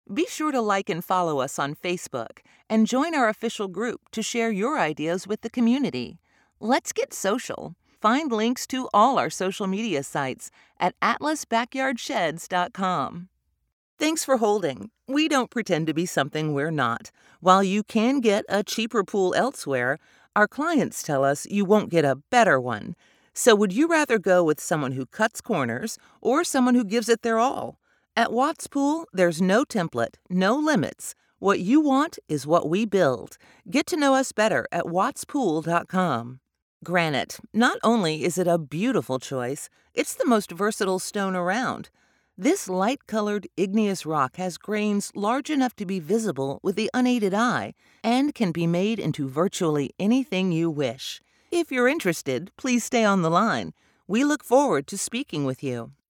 Be sure to like and follow us on Facebook and join our official group to share your ideas with the community. Let's get social. Find links to all our social media sites at atlasbackyardsheds.com. Thanks for holding. We don't pretend to be something we're not. While you can get a cheaper pool elsewhere, our clients tell us you won't get a better one. So would you rather go with someone who cuts corners or someone who gives it their all? At Watts Pool, there's no template, no limits. What you want is what we build. Get to know us better at wattspool.com. Granite. Not only is it a beautiful choice, it's the most versatile stone around. This light-colored igneous rock has grains large enough to be visible with the unaided eye and can be made into virtually anything you wish. If you're interested, please stay on the line. We look forward to speaking with you.